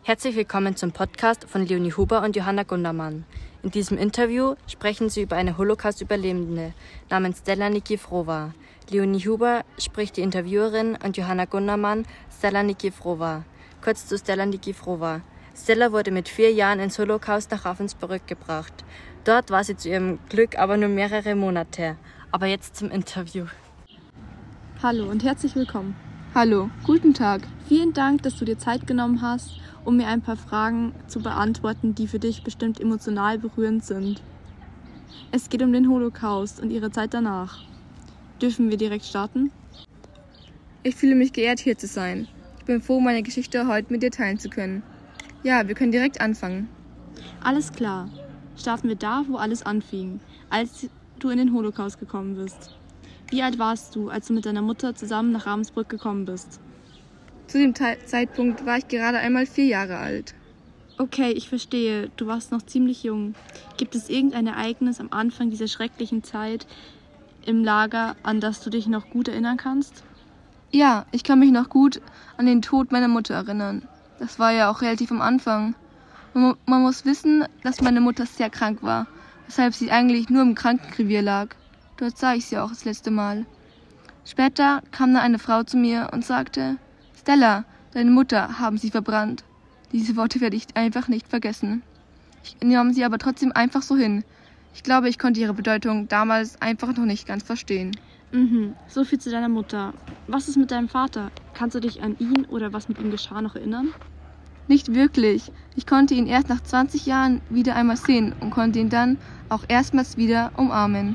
Herzlich willkommen zum Podcast von Leonie Huber und Johanna Gundermann. In diesem Interview sprechen sie über eine Holocaust-Überlebende namens Stella Nikiforova. Leonie Huber spricht die Interviewerin und Johanna Gundermann Stella Nikiforova. Kurz zu Stella Nikiforova. Stella wurde mit 4 Jahren ins Holocaust nach Ravensbrück gebracht. Dort war sie zu ihrem Glück aber nur mehrere Monate. Aber jetzt zum Interview. Hallo und herzlich willkommen. Hallo, guten Tag. Vielen Dank, dass du dir Zeit genommen hast, um mir ein paar Fragen zu beantworten, die für dich bestimmt emotional berührend sind. Es geht um den Holocaust und ihre Zeit danach. Dürfen wir direkt starten? Ich fühle mich geehrt, hier zu sein. Ich bin froh, meine Geschichte heute mit dir teilen zu können. Ja, wir können direkt anfangen. Alles klar. Starten wir da, wo alles anfing, als du in den Holocaust gekommen bist. Wie alt warst du, als du mit deiner Mutter zusammen nach Ravensbrück gekommen bist? Zu dem Zeitpunkt war ich gerade einmal 4 Jahre alt. Okay, ich verstehe. Du warst noch ziemlich jung. Gibt es irgendein Ereignis am Anfang dieser schrecklichen Zeit im Lager, an das du dich noch gut erinnern kannst? Ja, ich kann mich noch gut an den Tod meiner Mutter erinnern. Das war ja auch relativ am Anfang. Man muss wissen, dass meine Mutter sehr krank war, weshalb sie eigentlich nur im Krankenrevier lag. Dort sah ich sie auch das letzte Mal. Später kam dann eine Frau zu mir und sagte: Stella, deine Mutter haben sie verbrannt. Diese Worte werde ich einfach nicht vergessen. Ich nahm sie aber trotzdem einfach so hin. Ich glaube, ich konnte ihre Bedeutung damals einfach noch nicht ganz verstehen. So viel zu deiner Mutter. Was ist mit deinem Vater? Kannst du dich an ihn oder was mit ihm geschah noch erinnern? Nicht wirklich. Ich konnte ihn erst nach 20 Jahren wieder einmal sehen und konnte ihn dann auch erstmals wieder umarmen.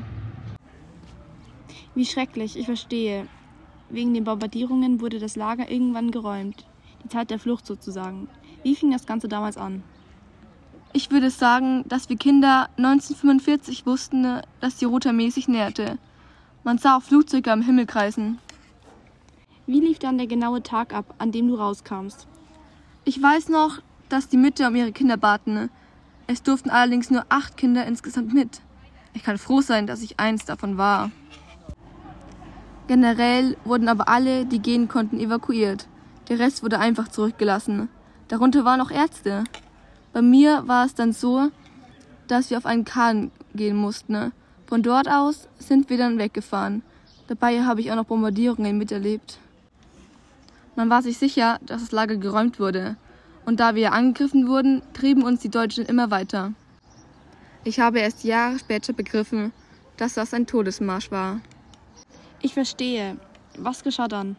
Wie schrecklich, ich verstehe. Wegen den Bombardierungen wurde das Lager irgendwann geräumt. Die Zeit der Flucht sozusagen. Wie fing das Ganze damals an? Ich würde sagen, dass wir Kinder 1945 wussten, dass die Rote Armee sich näherte. Man sah auch Flugzeuge am Himmel kreisen. Wie lief dann der genaue Tag ab, an dem du rauskamst? Ich weiß noch, dass die Mütter um ihre Kinder baten. Es durften allerdings nur 8 Kinder insgesamt mit. Ich kann froh sein, dass ich eins davon war. Generell wurden aber alle, die gehen konnten, evakuiert. Der Rest wurde einfach zurückgelassen. Darunter waren auch Ärzte. Bei mir war es dann so, dass wir auf einen Kahn gehen mussten. Von dort aus sind wir dann weggefahren. Dabei habe ich auch noch Bombardierungen miterlebt. Man war sich sicher, dass das Lager geräumt wurde. Und da wir angegriffen wurden, trieben uns die Deutschen immer weiter. Ich habe erst Jahre später begriffen, dass das ein Todesmarsch war. Ich verstehe. Was geschah dann?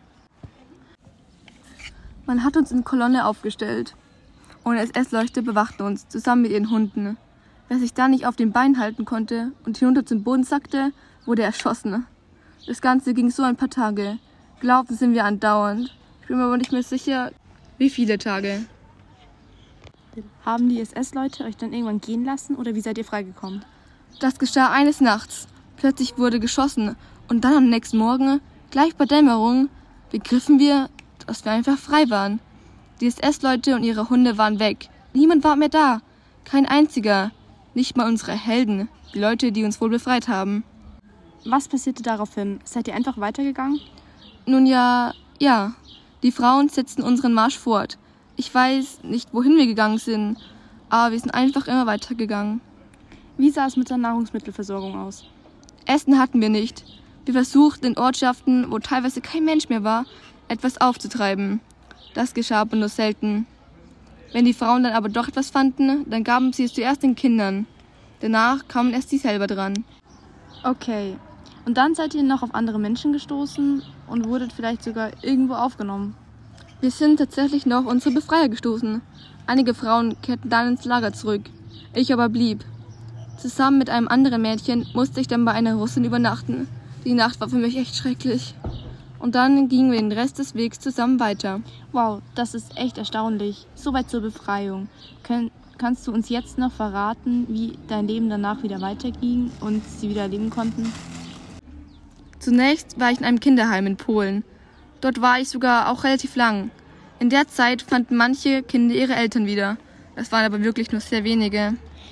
Man hat uns in Kolonne aufgestellt. Und SS-Leute bewachten uns, zusammen mit ihren Hunden. Wer sich da nicht auf den Beinen halten konnte und hinunter zum Boden sackte, wurde erschossen. Das Ganze ging so ein paar Tage. Gelaufen sind wir andauernd. Ich bin mir aber nicht mehr sicher, wie viele Tage. Haben die SS-Leute euch dann irgendwann gehen lassen oder wie seid ihr freigekommen? Das geschah eines Nachts. Plötzlich wurde geschossen und dann am nächsten Morgen, gleich bei Dämmerung, begriffen wir, dass wir einfach frei waren. Die SS-Leute und ihre Hunde waren weg. Niemand war mehr da. Kein einziger. Nicht mal unsere Helden, die Leute, die uns wohl befreit haben. Was passierte daraufhin? Seid ihr einfach weitergegangen? Nun ja. Die Frauen setzten unseren Marsch fort. Ich weiß nicht, wohin wir gegangen sind, aber wir sind einfach immer weitergegangen. Wie sah es mit der Nahrungsmittelversorgung aus? Essen hatten wir nicht. Wir versuchten in Ortschaften, wo teilweise kein Mensch mehr war, etwas aufzutreiben. Das geschah aber nur selten. Wenn die Frauen dann aber doch etwas fanden, dann gaben sie es zuerst den Kindern. Danach kamen erst sie selber dran. Okay. Und dann seid ihr noch auf andere Menschen gestoßen und wurdet vielleicht sogar irgendwo aufgenommen? Wir sind tatsächlich noch auf unsere Befreier gestoßen. Einige Frauen kehrten dann ins Lager zurück. Ich aber blieb. Zusammen mit einem anderen Mädchen musste ich dann bei einer Russin übernachten. Die Nacht war für mich echt schrecklich. Und dann gingen wir den Rest des Wegs zusammen weiter. Wow, das ist echt erstaunlich. Soweit zur Befreiung. Kannst du uns jetzt noch verraten, wie dein Leben danach wieder weiterging und sie wieder leben konnten? Zunächst war ich in einem Kinderheim in Polen. Dort war ich sogar auch relativ lang. In der Zeit fanden manche Kinder ihre Eltern wieder. Das waren aber wirklich nur sehr wenige.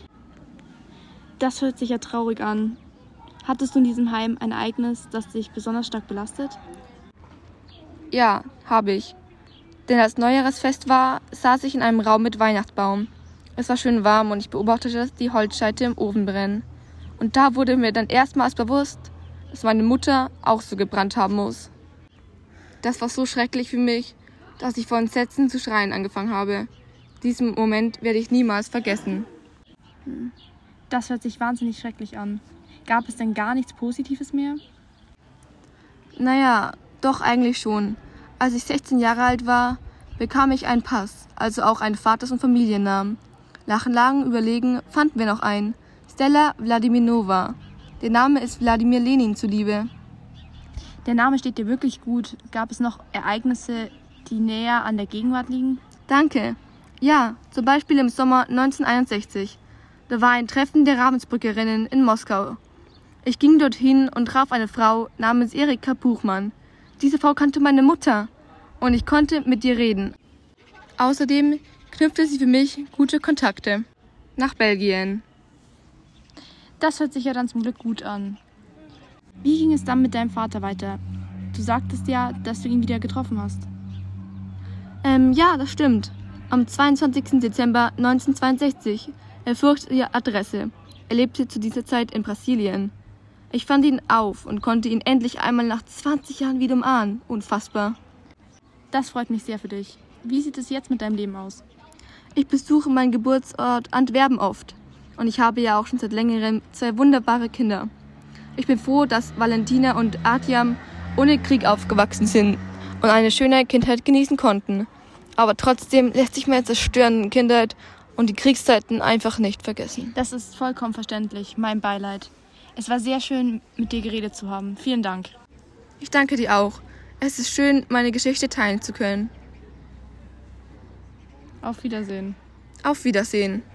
Das hört sich ja traurig an. Hattest du in diesem Heim ein Ereignis, das dich besonders stark belastet? Ja, habe ich. Denn als Neujahresfest war, saß ich in einem Raum mit Weihnachtsbaum. Es war schön warm und ich beobachtete die Holzscheite im Ofen brennen. Und da wurde mir dann erstmals bewusst, dass meine Mutter auch so gebrannt haben muss. Das war so schrecklich für mich, dass ich vor Entsetzen zu schreien angefangen habe. Diesen Moment werde ich niemals vergessen. Das hört sich wahnsinnig schrecklich an. Gab es denn gar nichts Positives mehr? Naja, doch eigentlich schon. Als ich 16 Jahre alt war, bekam ich einen Pass, also auch einen Vaters- und Familiennamen. Nach langem Überlegen fanden wir noch einen. Stella Wladimirova. Der Name ist Wladimir Lenin zuliebe. Der Name steht dir wirklich gut. Gab es noch Ereignisse, die näher an der Gegenwart liegen? Danke. Ja, zum Beispiel im Sommer 1961. Da war ein Treffen der Ravensbrückerinnen in Moskau. Ich ging dorthin und traf eine Frau namens Erika Buchmann. Diese Frau kannte meine Mutter und ich konnte mit ihr reden. Außerdem knüpfte sie für mich gute Kontakte nach Belgien. Das hört sich ja dann zum Glück gut an. Wie ging es dann mit deinem Vater weiter? Du sagtest ja, dass du ihn wieder getroffen hast. Ja, das stimmt. Am 22. Dezember 1962 erfuhr ich die Adresse. Er lebte zu dieser Zeit in Brasilien. Ich fand ihn auf und konnte ihn endlich einmal nach 20 Jahren wieder umarmen. Unfassbar. Das freut mich sehr für dich. Wie sieht es jetzt mit deinem Leben aus? Ich besuche meinen Geburtsort Antwerpen oft. Und ich habe ja auch schon seit längerem 2 wunderbare Kinder. Ich bin froh, dass Valentina und Artyom ohne Krieg aufgewachsen sind und eine schöne Kindheit genießen konnten. Aber trotzdem lässt sich meine zerstörende Kindheit und die Kriegszeiten einfach nicht vergessen. Das ist vollkommen verständlich. Mein Beileid. Es war sehr schön, mit dir geredet zu haben. Vielen Dank. Ich danke dir auch. Es ist schön, meine Geschichte teilen zu können. Auf Wiedersehen. Auf Wiedersehen.